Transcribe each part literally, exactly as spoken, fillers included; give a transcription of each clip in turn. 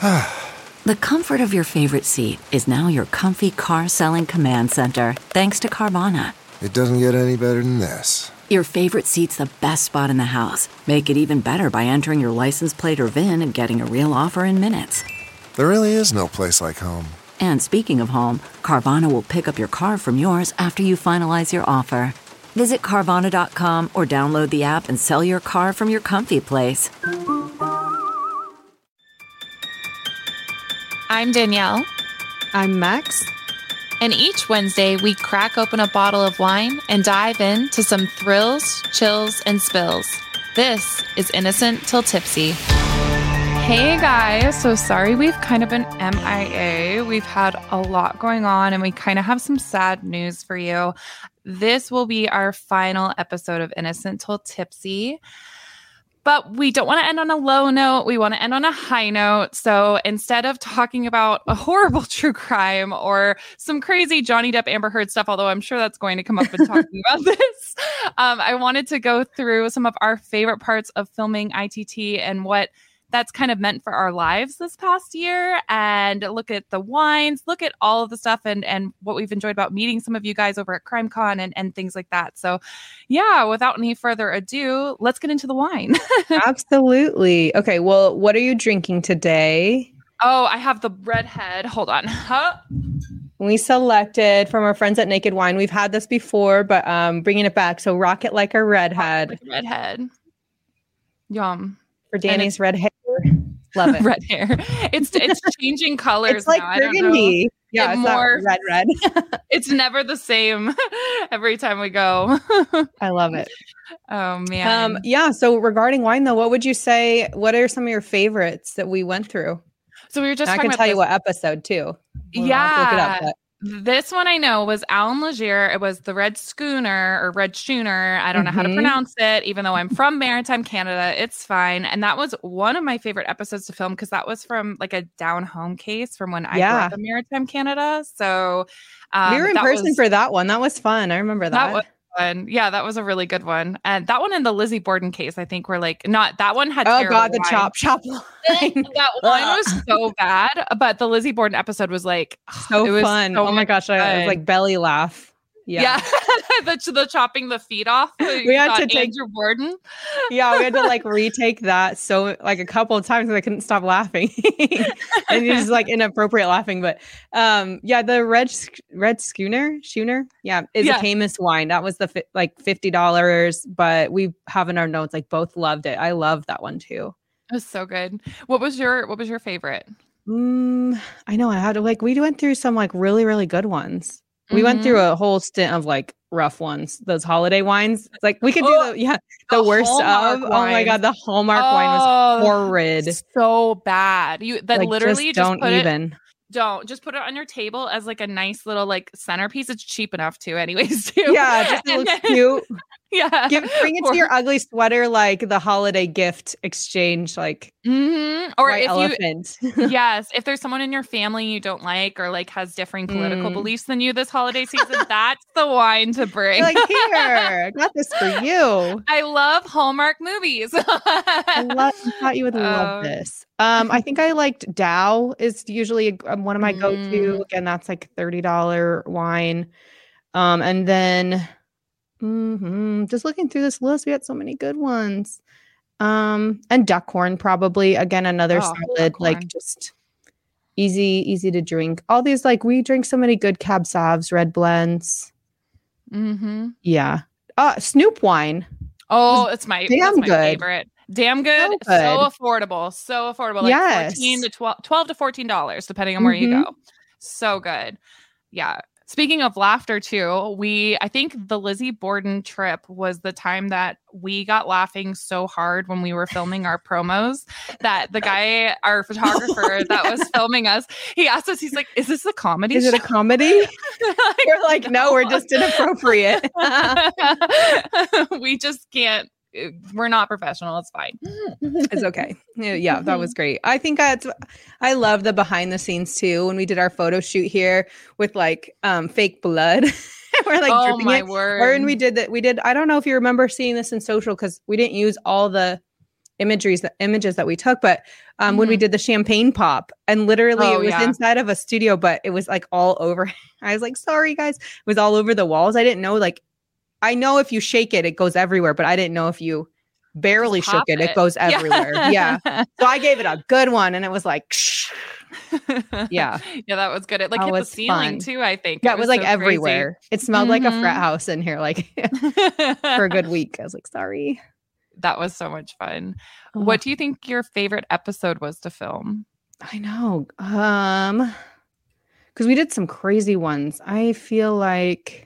The comfort of your favorite seat is now your comfy car selling command center, thanks to Carvana. It doesn't get any better than this. Your favorite seat's the best spot in the house. Make it even better by entering your license plate or V I N and getting a real offer in minutes. There really is no place like home. And speaking of home, Carvana will pick up your car from yours after you finalize your offer. Visit Carvana dot com or download the app and sell your car from your comfy place. I'm Danielle. I'm Max. And each Wednesday, we crack open a bottle of wine and dive into some thrills, chills, and spills. This is Innocent Till Tipsy. Hey guys, so sorry we've kind of been M I A. We've had a lot going on and we kind of have some sad news for you. This will be our final episode of Innocent Till Tipsy. But we don't want to end on a low note. We want to end on a high note. So instead of talking about a horrible true crime or some crazy Johnny Depp Amber Heard stuff, although I'm sure that's going to come up in talking about this, um, I wanted to go through some of our favorite parts of filming I T T and what that's kind of meant for our lives this past year, and look at the wines, look at all of the stuff and, and what we've enjoyed about meeting some of you guys over at CrimeCon and, and things like that. So yeah, without any further ado, let's get into the wine. Absolutely. Okay, well, what are you drinking today? Oh, I have the Redhead. Hold on. Huh? We selected from our friends at Naked Wine. We've had this before, but um, bringing it back. So Rocket Like a Redhead. Like a Redhead. Yum. For Danny's red hair. Love it. Red hair. It's it's changing colors. It's like now. burgundy. Yeah, it it's more red, red. It's never the same every time we go. I love it. Oh man. Um, yeah. So regarding wine, though, what would you say? What are some of your favorites that we went through? So we were just. And I can tell you what episode too. We'll yeah. Look it up, but. This one I know was Alan Leger. It was the Red Schooner or Red Schooner. I don't mm-hmm. know how to pronounce it, even though I'm from Maritime, Canada. It's fine. And that was one of my favorite episodes to film because that was from like a down home case from when I yeah. grew up in Maritime, Canada. So um, we were in person was, for that one. That was fun. I remember that. That was fun. Yeah, that was a really good one. And that one and the Lizzie Borden case, I think, were like not that one had. Oh God, the wine. chop chop line. That one was so bad, but the Lizzie Borden episode was like so it was fun. So oh my gosh, I, it was like belly laugh. Yeah, yeah. the, the chopping the feet off. We had to take Andrew Borden. Yeah, we had to like retake that so like a couple of times because I couldn't stop laughing, and it was like inappropriate laughing. But um, yeah, the red red schooner schooner, yeah, is yeah. a Caymus wine. That was the fi- like fifty dollars, but we have in our notes like both loved it. I love that one too. It was so good. What was your What was your favorite? Mm, I know I had to like we went through some like really really good ones. We mm-hmm. went through a whole stint of like rough ones, those holiday wines. Like we could oh, do the yeah the, the worst of. Wine. Oh my God, the Hallmark oh, wine was horrid, so bad. You that like, literally just just don't put even. It, don't just put it on your table as like a nice little like centerpiece. It's cheap enough too, anyways. Too. Yeah, just it looks cute. Yeah, Give, bring it to your ugly sweater, like the holiday gift exchange, like mm-hmm. or if elephant. you, yes, if there's someone in your family you don't like or like has differing political mm. beliefs than you this holiday season, that's the wine to bring. You're like here, I got this for you. I love Hallmark movies. I, love, I thought you would love um, this. Um, I think I liked Dow is usually a, one of my mm. go-to. Again, that's like thirty dollars wine. Um, and then. Mm-hmm. Just looking through this list, we had so many good ones. Um, and Duckhorn probably again another oh, solid, like just easy, easy to drink. All these like we drink so many good Cab Savs, red blends. Mm-hmm. Yeah. Uh, Snoop wine. Oh, it's my damn that's my good. favorite. Damn good. So, good. So affordable. So affordable. Like yes. fourteen to twelve, twelve to fourteen dollars, depending on where mm-hmm. you go. So good. Yeah. Speaking of laughter too, we I think the Lizzie Borden trip was the time that we got laughing so hard when we were filming our promos that the guy, our photographer that was filming us, he asked us, he's like, is this a comedy Is show? it a comedy? like, we're like, no, we're just inappropriate. We just can't. We're not professional. It's fine. It's okay. Yeah, that was great. I think that's, I love the behind the scenes too. When we did our photo shoot here with like um, fake blood, we're like oh dripping my it. word. Or when we did that, we did, I don't know if you remember seeing this in social because we didn't use all the imageries, the images that we took. But um, Mm-hmm. when we did the champagne pop, and literally Oh, it was yeah. inside of a studio, but it was like all over. I was like, sorry guys, it was all over the walls. I didn't know, like, I know if you shake it, it goes everywhere, but I didn't know if you barely Just shook pop it, it, it. goes everywhere. Yeah. Yeah. So I gave it a good one, and it was like, yeah. Yeah, that was good. It like That hit the was ceiling fun. too, I think. Yeah, it was like so everywhere. It smelled like a frat Mhm. house in here, like crazy. for a good week. I was like, sorry. That was so much fun. Oh. What do you think your favorite episode was to film? I know. Um, because we did some crazy ones. I feel like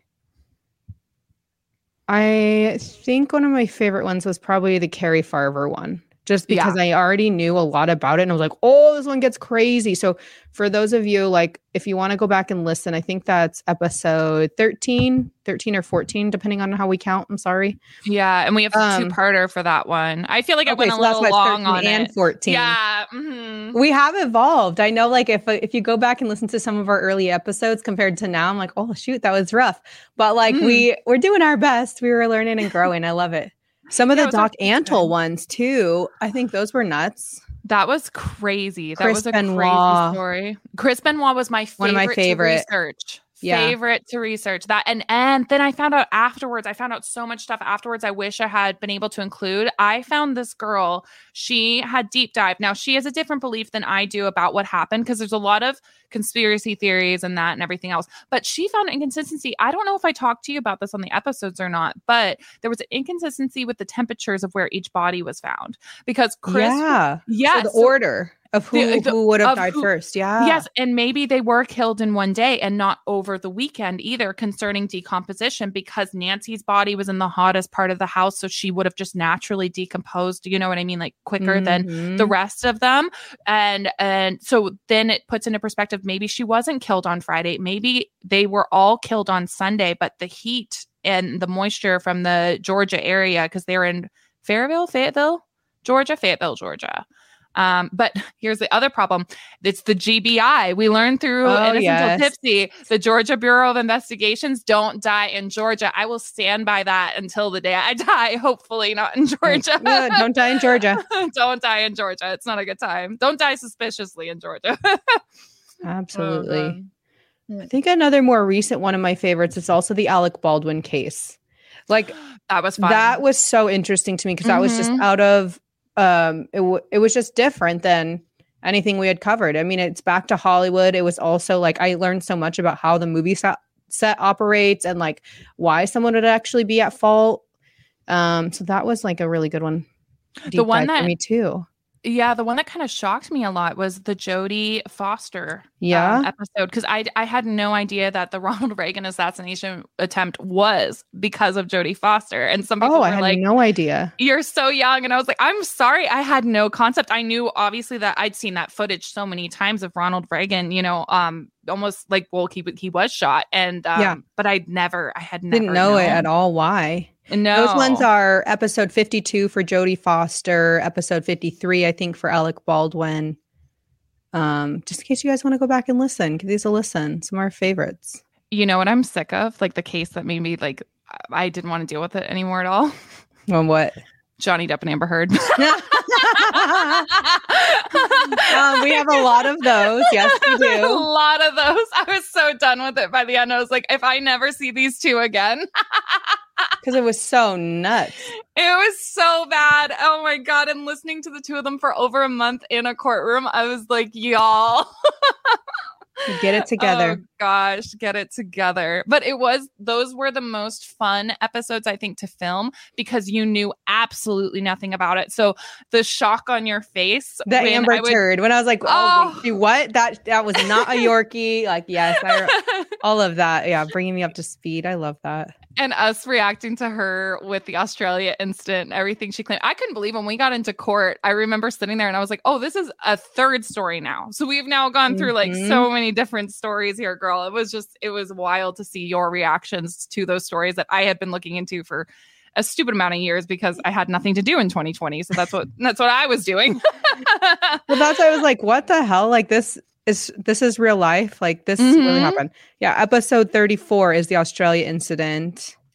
I think one of my favorite ones was probably the Carrie Farver one. Just because Yeah. I already knew a lot about it, and I was like, oh, this one gets crazy. So for those of you, like, if you want to go back and listen, I think that's episode thirteen, thirteen or fourteen, depending on how we count. I'm sorry. Yeah, and we have a Um, two-parter for that one. I feel like it Okay, went a so that's little why it's long thirteen on and it. fourteen. Yeah. mhm. We have evolved. I know, like, if if you go back and listen to some of our early episodes compared to now, I'm like, oh shoot, that was rough. But like Mm. we we're doing our best. We were learning and growing. I love it. Some of Yeah, it the was Doc actually Antle good. ones too. I think those were nuts. That was crazy. That Chris was a Benoit. crazy story. Chris Benoit was my favorite, One of my favorite. to research. Yeah. Favorite to research that. And and then I found out afterwards, I found out so much stuff afterwards I wish I had been able to include. I found this girl, she had deep dive. Now she has a different belief than I do about what happened, because there's a lot of conspiracy theories and that and everything else. But she found an inconsistency. I don't know if I talked to you about this on the episodes or not, but there was an inconsistency with the temperatures of where each body was found. Because Chris yeah. Yes. So the order of who, The- the- who would have of died who- first. Yeah. Yes, and maybe they were killed in one day and not over the weekend either, concerning decomposition, because Nancy's body was in the hottest part of the house, so she would have just naturally decomposed, you know what I mean, like quicker than Mhm. the rest of them. And and so then it puts into perspective, maybe she wasn't killed on Friday, maybe they were all killed on Sunday, but the heat and the moisture from the Georgia area, because they were in Fayetteville, Fayetteville, Georgia, Fayetteville, Georgia. Um, but here's the other problem. It's the G B I. We learned through Oh, Innocent yes. Till Tipsy, the Georgia Bureau of Investigations don't die in Georgia. I will stand by that until the day I die. Hopefully not in Georgia. Yeah, don't die in Georgia. Don't die in Georgia. It's not a good time. Don't die suspiciously in Georgia. Absolutely. Oh, God. I think another more recent one of my favorites is also the Alec Baldwin case. Like That was fun. that was so interesting to me, because that was just Mhm. out of um it, w- it was just different than anything we had covered. I mean, it's back to Hollywood. It was also like I learned so much about how the movie set, set operates, and like why someone would actually be at fault. Um so that was like a really good one. Deep one dive for that- me too. Yeah, the one that kind of shocked me a lot was the Jodie Foster Yeah. um, episode, because I I had no idea that the Ronald Reagan assassination attempt was because of Jodie Foster, and some people Oh, were I had like, no idea. "You're so young," and I was like, "I'm sorry, I had no concept." I knew obviously that I'd seen that footage so many times of Ronald Reagan, you know, um, almost like well, he he was shot, and um, Yeah. but I'd never, I had never Didn't know it known. at all. Why? No, Those ones are episode fifty-two for Jodie Foster, episode fifty-three, I think, for Alec Baldwin. Um, just in case you guys want to go back and listen, give these a listen. Some of our favorites. You know what I'm sick of? Like the case that made me like I didn't want to deal with it anymore at all. On what? Johnny Depp and Amber Heard. um, we have a lot of those. Yes, we a do. lot of those. I was so done with it by the end. I was like, if I never see these two again. Because it was so nuts. It was so bad. Oh my God. And listening to the two of them for over a month in a courtroom, I was like, y'all. Get it together. Oh gosh, get it together. But it was, those were the most fun episodes, I think, to film because you knew absolutely nothing about it. So the shock on your face. The when Amber I would- turd. When I was like, oh, Oh. wait, dude, what? That that was not a Yorkie. Like, yes, I, all of that. Yeah, bringing me up to speed. I love that. And us reacting to her with the Australia incident, everything she claimed. I couldn't believe when we got into court. I remember sitting there and I was like, oh, this is a third story now. So we've now gone through like Mhm. so many different stories here, girl. It was just, it was wild to see your reactions to those stories that I had been looking into for a stupid amount of years because I had nothing to do in twenty twenty. So that's what, that's what I was doing. Well, that's why I was like, what the hell? Like this is this is real life. Like this really Mhm. happened. Yeah, episode thirty-four is the Australia incident.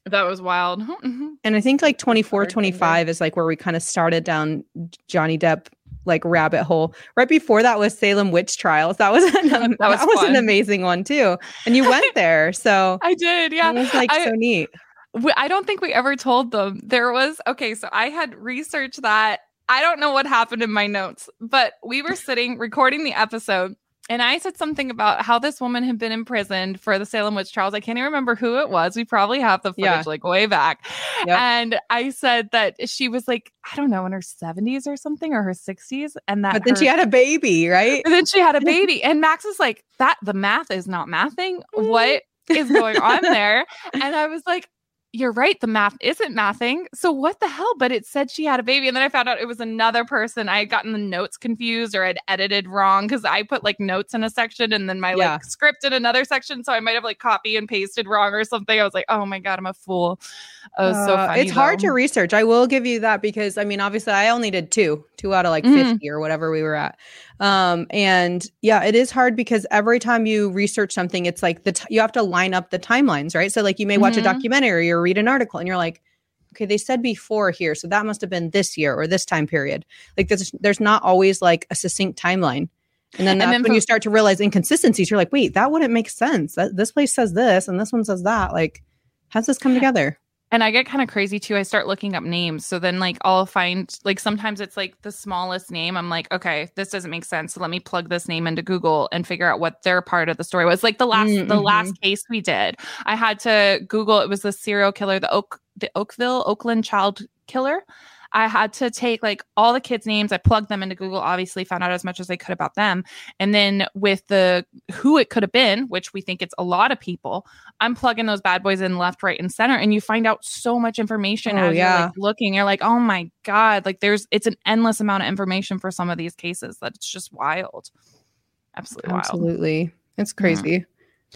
That was wild. And I think like twenty-four, twenty-five is like where we kind of started down Johnny Depp like rabbit hole. Right before that was Salem witch trials. That was an, that was, that was an amazing one too. And you went there, so I did. Yeah, it was like I, so neat. We, I don't think we ever told them. There was okay. So I had researched that. I don't know what happened in my notes, but we were sitting recording the episode. And I said something about how this woman had been imprisoned for the Salem witch trials. I can't even remember who it was. We probably have the footage yeah. like way back. Yep. And I said that she was like, I don't know, in her seventies or something, or her sixties. And that But then her, she had a baby, right? And then she had a baby. And Max is like, that the math is not mathing. What is going on there? And I was like, you're right. The math isn't mathing. So what the hell? But it said she had a baby. And then I found out it was another person. I had gotten the notes confused or I'd edited wrong because I put like notes in a section and then my yeah. like script in another section. So I might have like copy and pasted wrong or something. I was like, oh my God, I'm a fool. It was uh, so funny. It's hard though. to research. I will give you that because I mean, obviously I only did two, two out of like Mm. fifty or whatever we were at. Um, and yeah, it is hard because every time you research something, it's like the t- you have to line up the timelines, right? So like you may watch Mhm. a documentary or read an article and you're like, okay, they said before here. So that must have been this year or this time period. Like there's, there's not always like a succinct timeline. And then that's and then when for- you start to realize inconsistencies, you're like, wait, that wouldn't make sense. That, this place says this and this one says that. Like, how's this come together? And I get kind of crazy too. I start looking up names. So then like I'll find like sometimes it's like the smallest name. I'm like, okay, this doesn't make sense. So let me plug this name into Google and figure out what their part of the story was. Like the last mm-hmm. the last case we did, I had to Google, it was the serial killer, the Oak the Oakville, Oakland child killer. I had to take like all the kids' names. I plugged them into Google, obviously found out as much as I could about them. And then with the who it could have been, which we think it's a lot of people, I'm plugging those bad boys in left, right, and center. And you find out so much information oh, as yeah. you're like looking. You're like, oh my God, like there's it's an endless amount of information for some of these cases that it's just wild. Absolutely wild. Absolutely. It's crazy. Mm.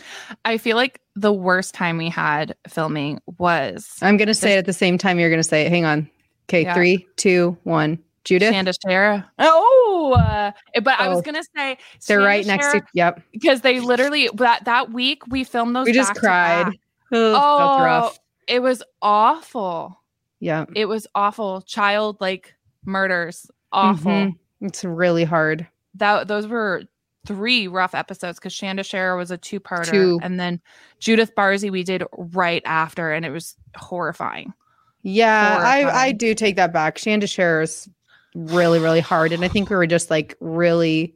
I feel like the worst time we had filming was I'm gonna say this- it at the same time you're gonna say it. Hang on. Okay, yeah. Three, two, one. Judith. Shanda Shara. Oh, uh, but oh. I was gonna say they're Shanda right next Shara, to. Yep. Because they literally that that week we filmed those. We just cried. Oh, that's rough. It was awful. Yeah, it was awful. Child like murders. Awful. Mm-hmm. It's really hard. That those were three rough episodes because Shanda Shara was a two-parter, Two. and then Judith Barzy we did right after, and it was horrifying. Yeah, I, I do take that back. Shanda Shara is really, really hard. And I think we were just like really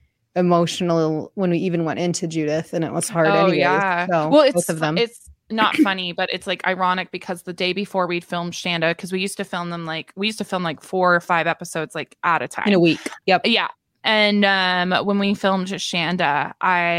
emotional when we even went into Judith and it was hard oh, anyway. Yeah. So, well, it's, both of them. It's not funny, but it's like ironic because the day before we'd filmed Shanda, because we used to film them like, we used to film like four or five episodes like at a time. In a week. Yep. Yeah. And um, when we filmed Shanda,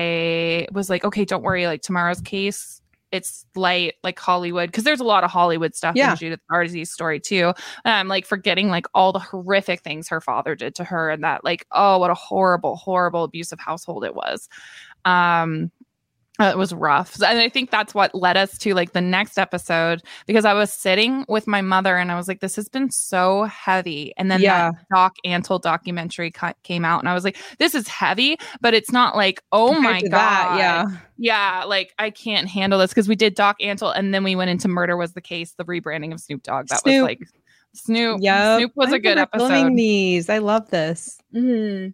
I was like, okay, don't worry. Like tomorrow's case, it's light, like Hollywood, because there's a lot of Hollywood stuff yeah. in Judith Barzi's story too. And I'm like forgetting like all the horrific things her father did to her, and that like, oh, what a horrible, horrible abusive household it was. Um, it was rough. And I think that's what led us to like the next episode, because I was sitting with my mother and I was like, this has been so heavy. And then yeah. that Doc Antle documentary ca- came out and I was like, this is heavy, but it's not like, oh Compared my God. That, yeah. Yeah. Like I can't handle this, because we did Doc Antle and then we went into Murder Was the Case, the rebranding of Snoop Dogg. That Snoop. was like Snoop. Yep. Snoop was I a good episode. Filming these. I love this. Mm-hmm.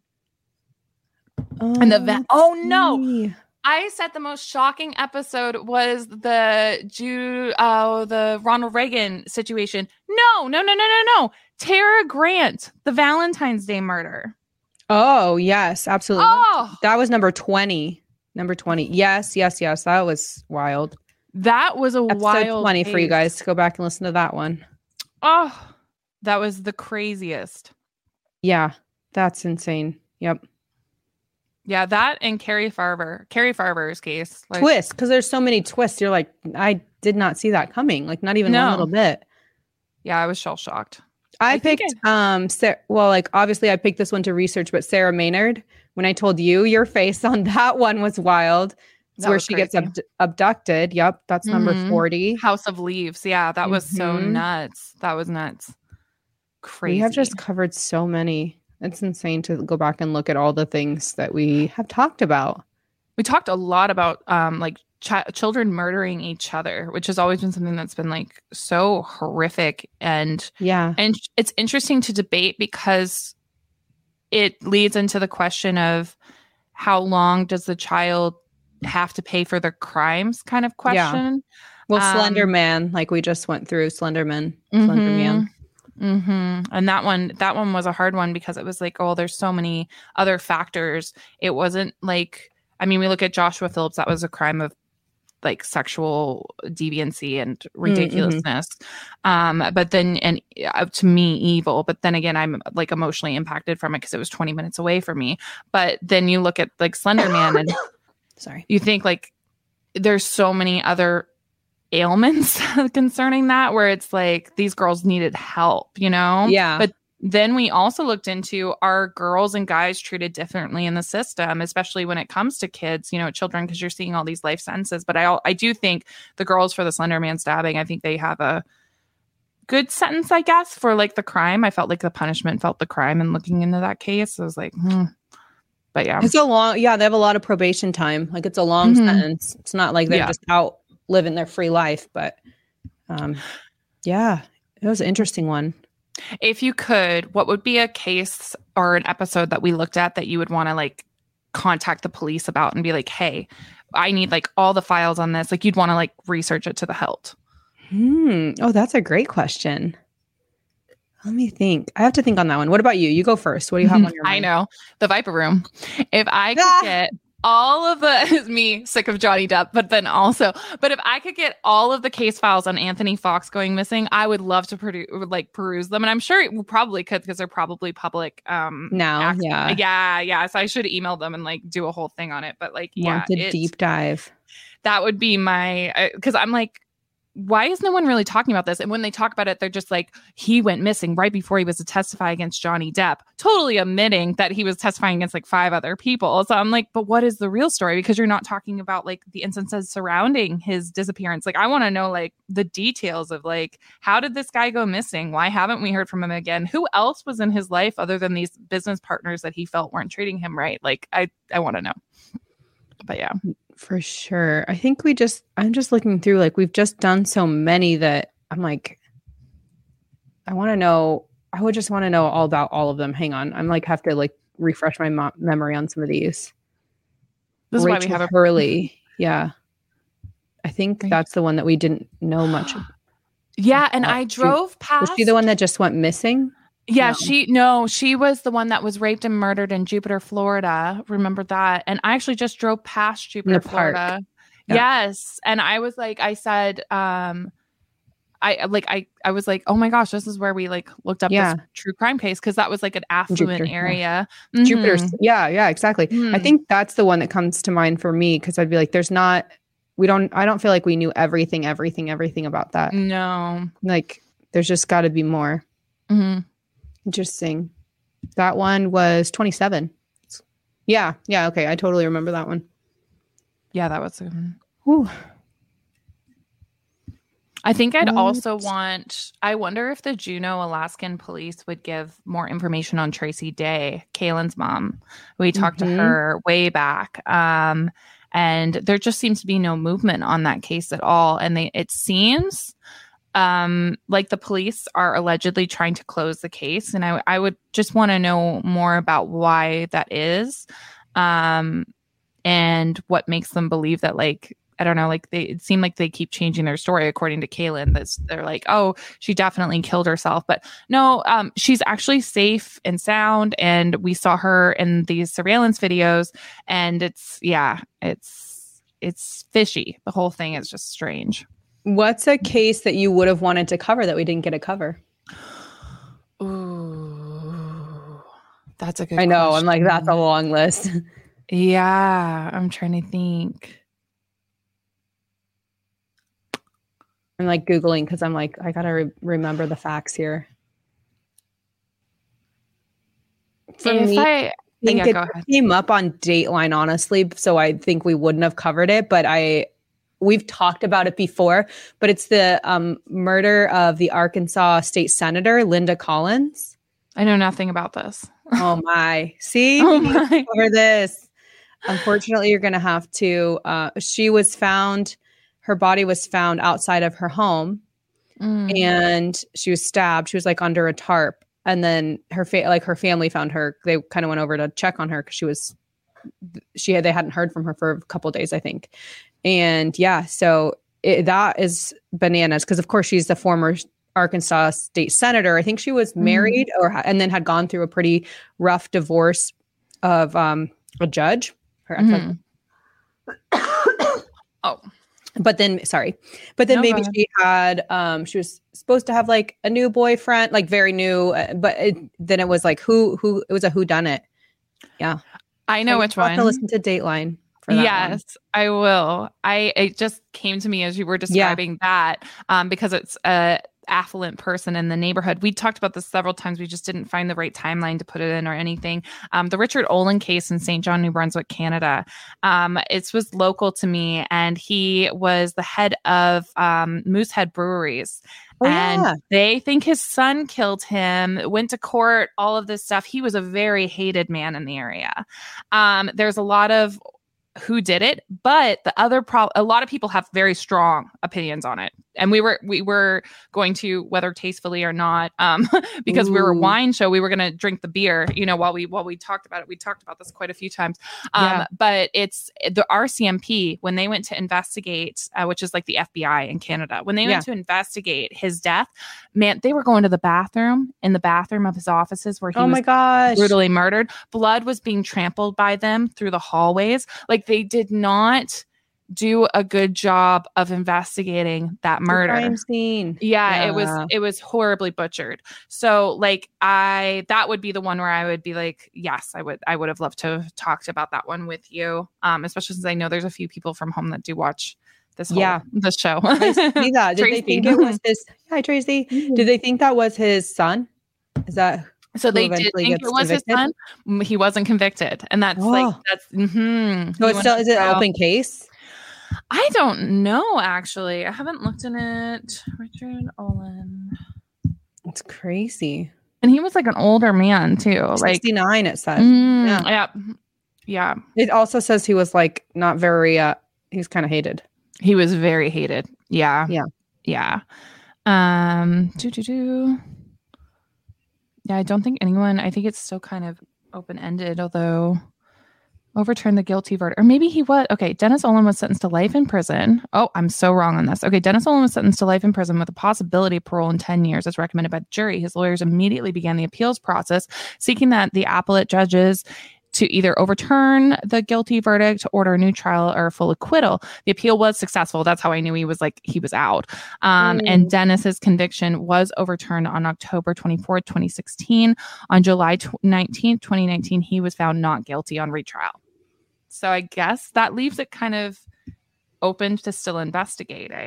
Oh, and the va- oh no. Me. I said the most shocking episode was the Jew, uh, the Ronald Reagan situation. No, no, no, no, no, no. Tara Grant, the Valentine's Day murder. Oh, yes, absolutely. Oh, that was number twenty. Number twenty. Yes, yes, yes. That was wild. That was a Episode wild twenty case. for you guys to go back and listen to that one. Oh, that was the craziest. Yeah, that's insane. Yep. Yeah, that and Carrie Farver. Carrie Farver's case. Like, twist, because there's so many twists. You're like, I did not see that coming. Like, not even no. one little bit. Yeah, I was shell shocked. I, I picked, I... um, Sarah, well, like, obviously I picked this one to research, but Sarah Maynard, when I told you, your face on that one was wild. It's where she crazy. gets ab- abducted. Yep, that's mm-hmm. number forty. House of Leaves. Yeah, that was mm-hmm. so nuts. That was nuts. Crazy. We have just covered so many. It's insane to go back and look at all the things that we have talked about. We talked a lot about um, like ch- children murdering each other, which has always been something that's been like so horrific. And yeah, and it's interesting to debate because it leads into the question of how long does the child have to pay for their crimes kind of question. Yeah. Well, um, Slender Man, like we just went through Slenderman, mm-hmm, Slender Man. Mm-hmm. And that one, that one was a hard one because it was like, oh, there's so many other factors. It wasn't like, I mean, we look at Joshua Phillips, that was a crime of like sexual deviancy and ridiculousness. Mm-hmm. Um, but then, and uh, to me, evil, but then again, I'm like emotionally impacted from it because it was twenty minutes away from me. But then you look at like Slender Man and sorry, you think like there's so many other ailments concerning that where it's like these girls needed help, you know? Yeah. But then we also looked into, are girls and guys treated differently in the system, especially when it comes to kids, you know, children, because you're seeing all these life sentences. But I I do think the girls for the Slender Man stabbing, I think they have a good sentence, I guess, for like the crime. I felt like the punishment felt the crime and looking into that case. I was like, hmm. But yeah. It's a long, yeah, they have a lot of probation time. Like it's a long mm-hmm. sentence. It's not like they're yeah. just out living their free life. But um, yeah, it was an interesting one. If you could, what would be a case or an episode that we looked at that you would want to like contact the police about and be like, hey, I need like all the files on this. Like you'd want to like research it to the hilt. Hmm. Oh, that's a great question. Let me think. I have to think on that one. What about you? You go first. What do you have on your mind? I know. The Viper Room. If I could ah! get all of the me sick of Johnny Depp, but then also, but if I could get all of the case files on Anthony Fox going missing, I would love to produce, like peruse them, and I'm sure we probably could because they're probably public um now. Access. Yeah, yeah, yeah. So I should email them and like do a whole thing on it. But like, Want yeah, to deep dive. That would be my because I'm like, why is no one really talking about this? And when they talk about it, they're just like, he went missing right before he was to testify against Johnny Depp, totally omitting that he was testifying against like five other people. So I'm like, but what is the real story? Because you're not talking about like the instances surrounding his disappearance. Like, I want to know like the details of like, how did this guy go missing? Why haven't we heard from him again? Who else was in his life other than these business partners that he felt weren't treating him right? Like, I, I want to know. But yeah. For sure. I think we just, I'm just looking through, like, we've just done so many that I'm like, I want to know, I would just want to know all about all of them. Hang on. I'm like, have to like refresh my mo- memory on some of these. This is Rachel why we have a Hurley. Yeah. I think that's the one that we didn't know much about. Yeah. And I drove she, past. Was she the one that just went missing? Yeah, no. she no, she was the one that was raped and murdered in Jupiter, Florida. Remember that? And I actually just drove past Jupiter, Florida. Yeah. Yes, and I was like, I said, um, I like, I, I was like, oh my gosh, this is where we like looked up yeah. this true crime case because that was like an affluent Jupiter, area. Yeah. Mm-hmm. Jupiter, yeah, yeah, exactly. Mm-hmm. I think that's the one that comes to mind for me because I'd be like, there's not, we don't, I don't feel like we knew everything, everything, everything about that. No, like there's just got to be more. Mm-hmm. Interesting. That one was twenty-seven. Yeah. Yeah. Okay. I totally remember that one. Yeah, that was. Um, Whew. I think I'd what? also want, I wonder if the Juneau, Alaskan police would give more information on Tracy Day, Kaylin's mom. We talked mm-hmm. to her way back. Um, and there just seems to be no movement on that case at all. And they, it seems um, like the police are allegedly trying to close the case. And I, I would just want to know more about why that is. Um, and what makes them believe that, like, I don't know, like they, it seemed like they keep changing their story according to Kaylin. That's, they're like, oh, she definitely killed herself. But no, um, she's actually safe and sound. And we saw her in these surveillance videos and it's, yeah, it's, it's fishy. The whole thing is just strange. What's a case that you would have wanted to cover that we didn't get to cover? Ooh, that's a good I know. question. I'm like, that's a long list. Yeah. I'm trying to think. I'm like Googling because I'm like, I got to re- remember the facts here. For if me, I, I think yeah, it go ahead. came up on Dateline, honestly. So I think we wouldn't have covered it, but I, we've talked about it before, but it's the um, murder of the Arkansas state senator, Linda Collins. I know nothing about this. Oh my. See? Oh my. Over this. Unfortunately, you're going to have to. Uh, she was found, her body was found outside of her home, mm. and she was stabbed. She was like under a tarp, and then her fa- like her family found her. They kind of went over to check on her because she was, she had they hadn't heard from her for a couple of days, I think, and yeah, so it, that is bananas because of course she's the former Arkansas state senator. I think she was married mm. or and then had gone through a pretty rough divorce of um, a judge. Her mm. oh, but then sorry, but then no, maybe she had um, she was supposed to have like a new boyfriend, like very new, uh, but it, then it was like who who it was a whodunit. Yeah, I know so which one. Have to listen to Dateline. For that yes, one. I will. I it just came to me as you were describing yeah. that um, because it's a affluent person in the neighborhood. We talked about this several times. We just didn't find the right timeline to put it in or anything. Um, the Richard Olin case in Saint John, New Brunswick, Canada. Um, it was local to me, and he was the head of um, Moosehead Breweries. Oh, and yeah. they think his son killed him, went to court, all of this stuff. He was a very hated man in the area. Um, there's a lot of who did it, but the other problem, a lot of people have very strong opinions on it. And we were we were going to, whether tastefully or not, um, because Ooh. we were a wine show, we were going to drink the beer, you know, while we while we talked about it. We talked about this quite a few times. Um, yeah. But it's the R C M P, when they went to investigate, uh, which is like the F B I in Canada, when they went yeah. to investigate his death, man, they were going to the bathroom, in the bathroom of his offices where he oh was my gosh. brutally murdered. Blood was being trampled by them through the hallways. Like they did not do a good job of investigating that murder. Crime scene. Yeah, yeah, it was it was horribly butchered. So like I that would be the one where I would be like, yes, I would I would have loved to have talked about that one with you. Um, especially since I know there's a few people from home that do watch this whole, yeah. this show. I see that. Did they think it was his Hi Tracy. Mm-hmm. Did they think that was his son? Is that So they did think it was convicted? his son. He wasn't convicted. And that's oh. like that's mm-hmm. So it's still is it an open case? I don't know, actually. I haven't looked in it. Richard Olin. It's crazy. And he was like an older man, too. Like sixty-nine, it said. Mm, yeah. yeah. Yeah. It also says he was like not very, uh, he was kind of hated. He was very hated. Yeah. Yeah. Yeah. Um, doo, doo, doo. Yeah, I don't think anyone, I think it's still kind of open-ended, although overturn the guilty verdict. Or maybe he was. Okay, Dennis Olin was sentenced to life in prison. Oh, I'm so wrong on this. Okay, Dennis Olin was sentenced to life in prison with a possibility of parole in ten years as recommended by the jury. His lawyers immediately began the appeals process, seeking that the appellate judges to either overturn the guilty verdict, order a new trial, or a full acquittal. The appeal was successful. That's how I knew he was like, he was out. Um, mm. And Dennis's conviction was overturned on October twenty-fourth, twenty sixteen. On July nineteenth, twenty nineteen, he was found not guilty on retrial. So I guess that leaves it kind of open to still investigate, eh?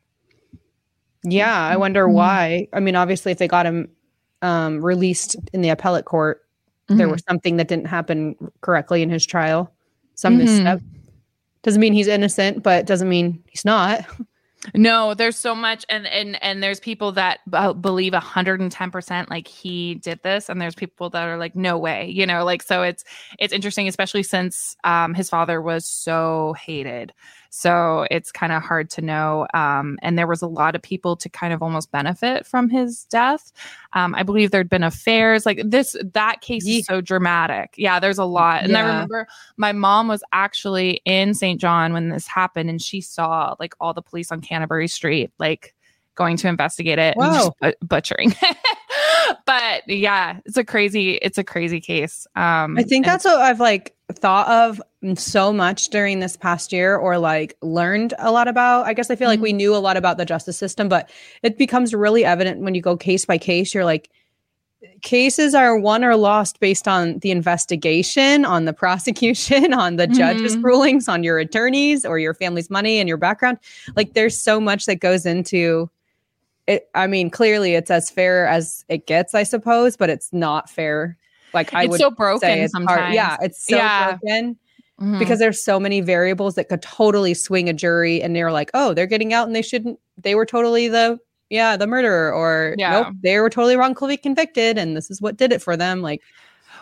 Yeah, I wonder mm-hmm. why. I mean, obviously, if they got him um, released in the appellate court, mm-hmm. there was something that didn't happen correctly in his trial. Some mm-hmm. misstep. Doesn't mean he's innocent, but doesn't mean he's not. No, there's so much. And and and there's people that b- believe one hundred ten percent like he did this. And there's people that are like, no way, you know, like, so it's it's interesting, especially since um, his father was so hated. So it's kind of hard to know. Um, and there was a lot of people to kind of almost benefit from his death. Um, I believe there'd been affairs like this. That case yeah. is so dramatic. Yeah, there's a lot. And yeah. I remember my mom was actually in Saint John when this happened, and she saw like all the police on Canterbury Street, like going to investigate it Whoa. and just but- butchering. But yeah, it's a crazy, it's a crazy case. Um, I think that's what I've like thought of so much during this past year, or like learned a lot about. I guess I feel mm-hmm. like we knew a lot about the justice system, but it becomes really evident when you go case by case. You're like, cases are won or lost based on the investigation, on the prosecution, on the mm-hmm. judge's rulings, on your attorneys or your family's money and your background. Like there's so much that goes into it. I mean, clearly it's as fair as it gets, I suppose, but it's not fair. Like I it's would so broken say it's sometimes. hard. Yeah, it's so yeah. broken mm-hmm. because there's so many variables that could totally swing a jury, and they're like, oh, they're getting out and they shouldn't, they were totally the, yeah, the murderer, or yeah. nope, they were totally wrongfully convicted and this is what did it for them. Like,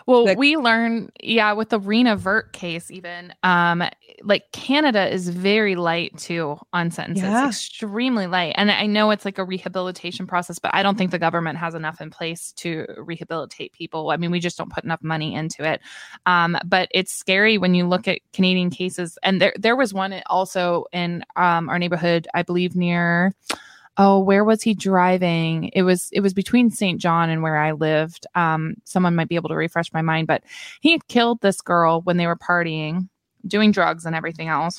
Well, Like- we learned, yeah, with the Rena Vert case, even um, like Canada is very light too on sentences, Yeah. extremely light. And I know it's like a rehabilitation process, but I don't think the government has enough in place to rehabilitate people. I mean, we just don't put enough money into it. Um, but it's scary when you look at Canadian cases. And there, there was one also in um, our neighborhood, I believe near. Oh, where was he driving? It was it was between Saint John and where I lived. Um, someone might be able to refresh my mind, but he had killed this girl when they were partying, doing drugs and everything else.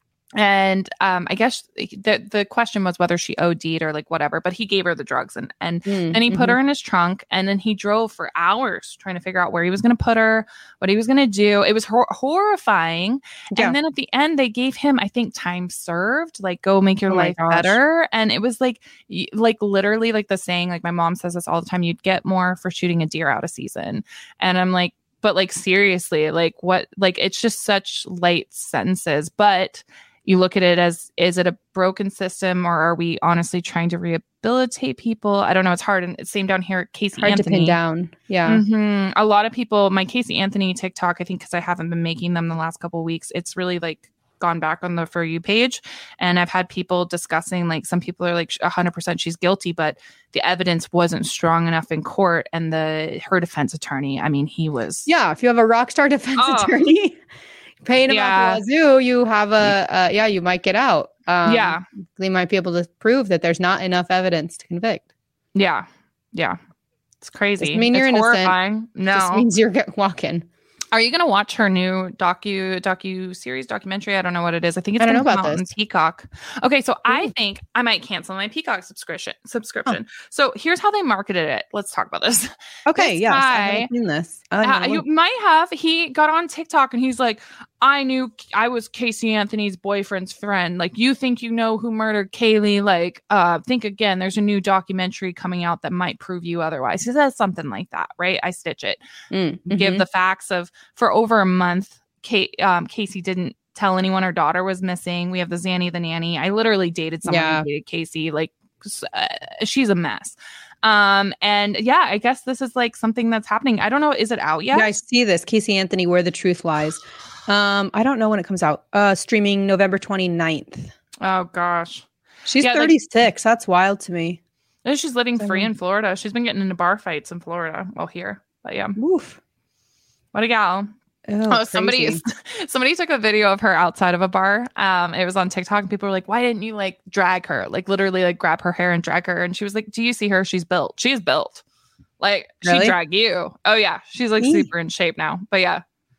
And um, I guess the the question was whether she O D'd or like whatever, but he gave her the drugs and and Mm, then he put mhm. her in his trunk, and then he drove for hours trying to figure out where he was going to put her, what he was going to do. It was hor- horrifying. Yeah. And then at the end, they gave him, I think, time served, like go make your Oh my life gosh. better. And it was like, y- like literally like the saying, like my mom says this all the time: you'd get more for shooting a deer out of season. And I'm like, but like seriously, like what? Like it's just such light sentences, but. You look at it as, is it a broken system, or are we honestly trying to rehabilitate people? I don't know. It's hard. And it's same down here, Casey Hard Anthony. to pin down. Yeah. Mhm. A lot of people, my Casey Anthony TikTok, I think because I haven't been making them the last couple of weeks, it's really like gone back on the For You page. And I've had people discussing, like some people are like one hundred percent she's guilty, but the evidence wasn't strong enough in court. And the her defense attorney, I mean, he was. Yeah. If you have a rock star defense Oh. attorney paying him Yeah. out the wazoo, you have a, uh, yeah, you might get out. Um, Yeah. They might be able to prove that there's not enough evidence to convict. Yeah. Yeah. It's crazy. Doesn't mean you're It's innocent. horrifying. No. Just means you're get- walking. Are you going to watch her new docu docu series documentary? I don't know what it is. I think it's I don't going to know come about out on this. Peacock. Okay, so I Ooh. think I might cancel my Peacock subscription. Subscription. So here's how they marketed it. Let's talk about this. Okay. This Yes. I guy- haven't seen this. I Uh, haven't you looked. might have. He got on TikTok and he's like, I knew I was Casey Anthony's boyfriend's friend. Like, you think you know who murdered Kaylee? Like, uh, think again. There's a new documentary coming out that might prove you otherwise. He says something like that, right? I stitch it. Mm, Give mhm. the facts of for over a month, Kate, um, Casey didn't tell anyone her daughter was missing. We have the Zanny the nanny. I literally dated someone Yeah. who dated Casey. Like, uh, she's a mess. Um, and yeah, I guess this is like something that's happening. I don't know. Is it out yet? Yeah, I see this. Casey Anthony, Where the Truth Lies. Um, I don't know when it comes out. Uh, streaming November twenty-ninth. Oh gosh. She's Yeah, like- thirty-six. That's wild to me. And she's living I free mean- in Florida. She's been getting into bar fights in Florida. Well, here, but yeah, Woof. what a gal. Oh, Oh, somebody crazy. somebody took a video of her outside of a bar. Um, it was on TikTok, and people were like, "Why didn't you like drag her? Like literally, like grab her hair and drag her?" And she was like, "Do you see her? She's built. She's built. Like Really? she drag you. Oh yeah, she's like Eee. super in shape now. But yeah,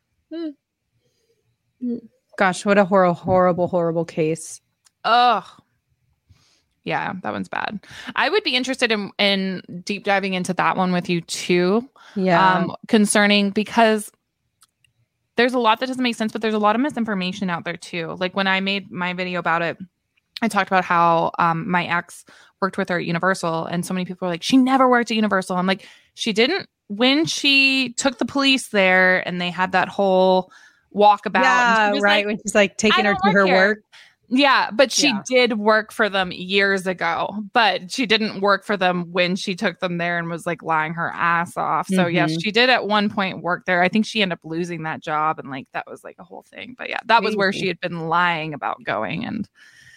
Gosh, what a horrible, horrible, horrible case. oh yeah, that one's bad. I would be interested in in deep diving into that one with you too. Yeah. um, concerning because there's a lot that doesn't make sense, but there's a lot of misinformation out there too. Like when I made my video about it, I talked about how um, my ex worked with her at Universal, and so many people are like, she never worked at Universal. I'm like, she didn't. When she took the police there and they had that whole walkabout, and yeah, she was right. like, when she's like taking "I her don't to her work here." work. yeah, but she Yeah. did work for them years ago, but she didn't work for them when she took them there and was like lying her ass off. So yes, Mhm. she did at one point work there. I think she ended up losing that job, and like that was like a whole thing. But yeah, that was where Crazy. she had been lying about going, and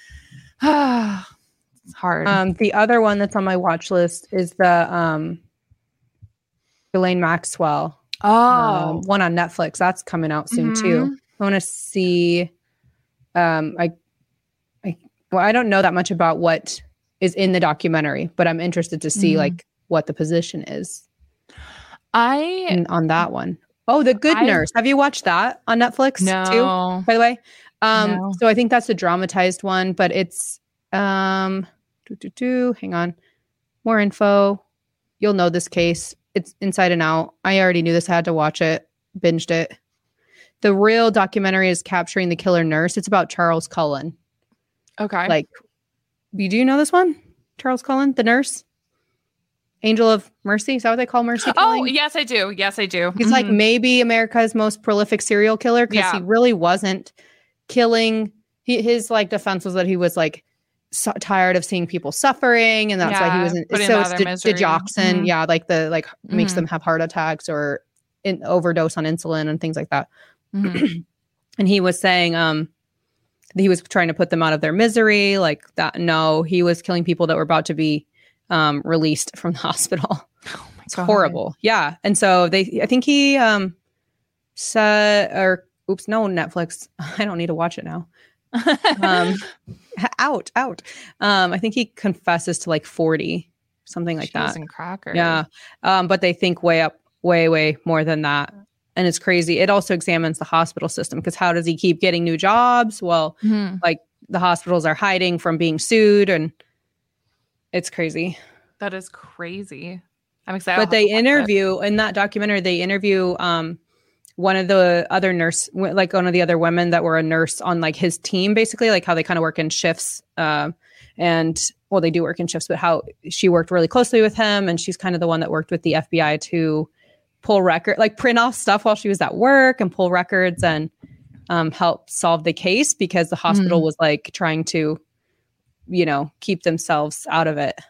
it's hard. Um, the other one that's on my watch list is the um, Ghislaine Maxwell oh, um, one on Netflix. That's coming out soon Mhm. too. I want to see. Um, I, I, well, I don't know that much about what is in the documentary, but I'm interested to see Mhm. like what the position is I in, on that one. Oh, The Good I- Nurse. Have you watched that on Netflix too? no. By the way, um, No. so I think that's a dramatized one, but it's um, doo, doo, doo, hang on, more info. You'll know this case. It's inside and out. I already knew this. I had to watch it, binged it. The real documentary is Capturing the Killer Nurse. It's about Charles Cullen. Okay. Like, you do you know this one? Charles Cullen, the nurse, Angel of Mercy. Is that what they call Mercy? oh killing? yes, I do. Yes, I do. He's like Mhm. maybe America's most prolific serial killer because Yeah. he really wasn't killing. He, his like defense was that he was like so tired of seeing people suffering, and that's why he Yeah, wasn't. putting So them it's out of their di- misery. digoxin, Mhm. yeah, like the like makes Mhm. them have heart attacks or in, overdose on insulin and things like that. Mm-hmm. And he was saying um, he was trying to put them out of their misery, like that. No, he was killing people that were about to be um, released from the hospital. Oh my It's God. horrible. Yeah. And so they, I think he um, said, or oops, no, Netflix. I don't need to watch it now. um, out, out. Um, I think he confesses to like forty, something like Cheese that. and crackers. Yeah. Um, but they think way up, way, way more than that. And it's crazy. It also examines the hospital system because how does he keep getting new jobs? Well, Mm-hmm. like the hospitals are hiding from being sued, and it's crazy. That is crazy. I'm excited. But they interview in that documentary, they interview um, one of the other nurse, like one of the other women that were a nurse on like his team, basically, like how they kind of work in shifts. Um, and well, they do work in shifts, but how she worked really closely with him. And she's kind of the one that worked with the F B I to pull record, like print off stuff while she was at work and pull records and um, help solve the case because the hospital Mm. was like trying to, you know, keep themselves out of it.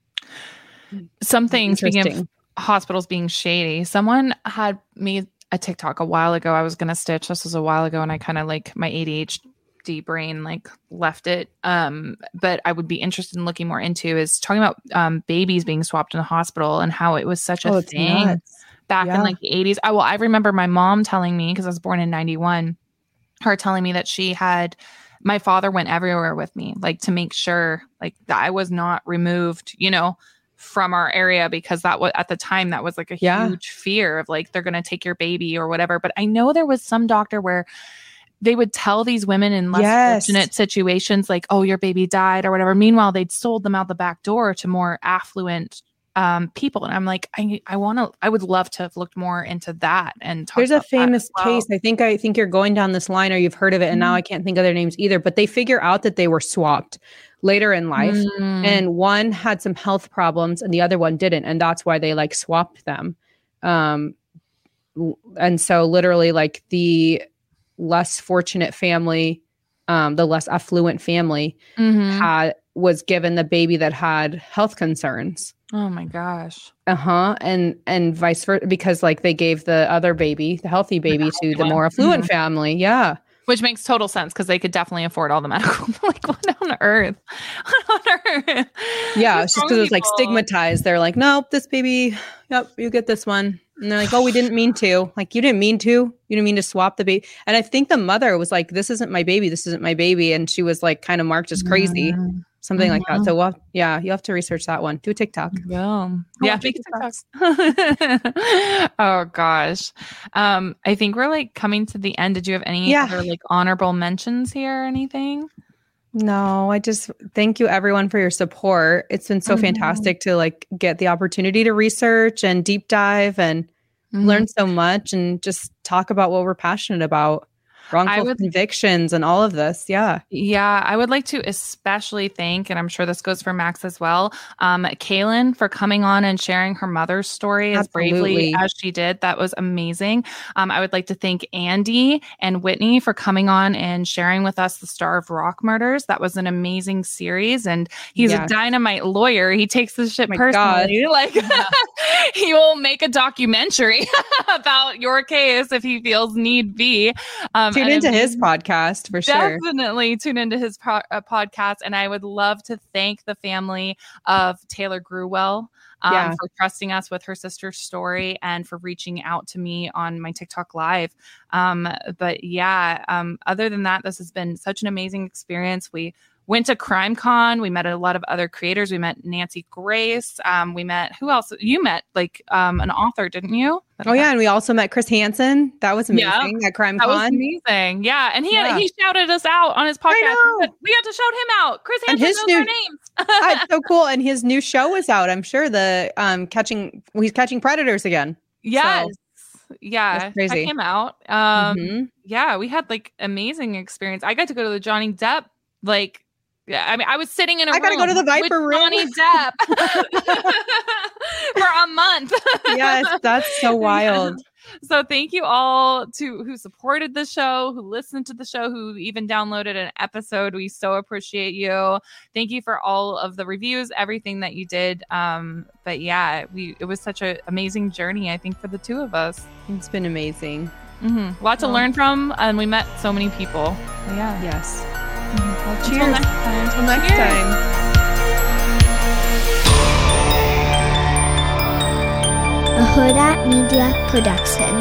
Something, speaking of Interesting. hospitals being shady, someone had me a TikTok a while ago. I was going to stitch. This was a while ago, and I kind of like my A D H D brain like left it. Um, but I would be interested in looking more into is talking about um, babies being swapped in the hospital and how it was such a Oh, it's thing nuts. back Yeah. in like the eighties. I, well, I remember my mom telling me, because I was born in ninety-one, her telling me that she had, my father went everywhere with me, like to make sure like that I was not removed, you know, from our area, because that was at the time that was like a Yeah. huge fear of like they're going to take your baby or whatever. But I know there was some doctor where they would tell these women in less Yes. fortunate situations like, oh, your baby died or whatever. Meanwhile, they'd sold them out the back door to more affluent um, people. And I'm like, I I want to, I would love to have looked more into that. And talk There's a about that famous as well. case. I think I think you're going down this line, or you've heard of it, and now Mhm. I can't think of their names either. But they figure out that they were swapped later in life, Mm. and one had some health problems, and the other one didn't, and that's why they like swapped them. Um, l- and so literally, like the less fortunate family, um, the less affluent family Mhm. had was given the baby that had health concerns. Oh my gosh. Uh-huh. And and vice versa, because like they gave the other baby, the healthy baby, to the one. more affluent Mhm. family. Yeah. Which makes total sense because they could definitely afford all the medical. Like, what on earth? What on earth? Yeah. What's It's just wrong because it with was like people? stigmatized. They're like, nope, this baby, yep, you get this one. And they're like, oh, we didn't mean to. Like, you didn't mean to. You didn't mean to swap the baby. And I think the mother was like, this isn't my baby. This isn't my baby. And she was like kind of marked as crazy. Mm. Something like that. Mhm. So well, yeah, you have to research that one. Do a TikTok. Yeah. I'll Yeah. watch Make your TikToks. Oh gosh. Um, I think we're like coming to the end. Did you have any Yeah. other like honorable mentions here or anything? No, I just thank you everyone for your support. It's been so Mhm. fantastic to like get the opportunity to research and deep dive and Mhm. learn so much and just talk about what we're passionate about. Wrongful would- convictions and all of this. Yeah. Yeah, I would like to especially thank, and I'm sure this goes for Max as well, um, Kaylin for coming on and sharing her mother's story as bravely Absolutely. as she did. That was amazing. Um, I would like to thank Andy and Whitney for coming on and sharing with us the Star of Rock Murders. That was an amazing series, and he's Yes. a dynamite lawyer. He takes this shit My personally. Like he will make a documentary about your case if he feels need be. Um, Tune and into his amazing- podcast for sure. Definitely tune into his pro- uh, podcast. And I would love to thank the family of Taylor Gruwell um, Yeah. for trusting us with her sister's story and for reaching out to me on my TikTok live. Um, but yeah, um, other than that, this has been such an amazing experience. We went to CrimeCon. We met a lot of other creators. We met Nancy Grace. Um, we met, who else? You met like um, an author, didn't you? Oh yeah. And we also met Chris Hansen. That was amazing Yeah. at CrimeCon. That was amazing. Yeah. And he Yeah. he shouted us out on his podcast. know. We got- We got to shout him out. Chris And Hansen his knows new- our names. Ah, it's so cool. And his new show is out. I'm sure the um catching he's catching predators again. Yes. Yeah. That's crazy. Check him out. Um, Mhm. Yeah. We had like amazing experience. I got to go to the Johnny Depp, like, yeah, I mean, I was sitting in a I gotta go room to the Viper with room. Johnny Depp for a month. Yes, that's so wild. So thank you all to who supported the show, who listened to the show, who even downloaded an episode. We so appreciate you. Thank you for all of the reviews, everything that you did. Um, but yeah, we it was such an amazing journey, I think, for the two of us. It's been amazing. Mm-hmm. A lot to well, learn from, and we met so many people. But yeah. Yes. Mm-hmm. Well, cheers. Until next time. Until next cheers. time. A Huda Media Production.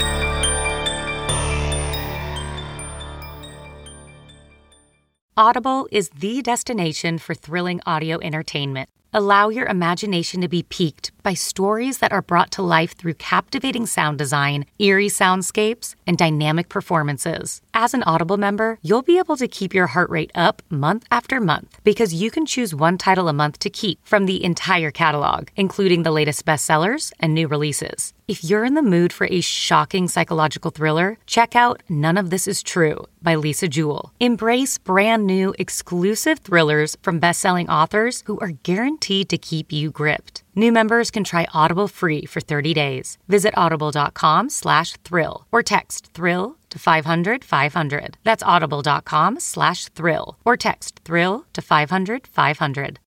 Audible is the destination for thrilling audio entertainment. Allow your imagination to be piqued by stories that are brought to life through captivating sound design, eerie soundscapes, and dynamic performances. As an Audible member, you'll be able to keep your heart rate up month after month because you can choose one title a month to keep from the entire catalog, including the latest bestsellers and new releases. If you're in the mood for a shocking psychological thriller, check out None of This Is True by Lisa Jewell. Embrace brand new exclusive thrillers from best-selling authors who are guaranteed to keep you gripped. New members can try Audible free for thirty days. Visit audible.com slash thrill or text thrill to five hundred five hundred. That's audible.com slash thrill or text thrill to five hundred five hundred.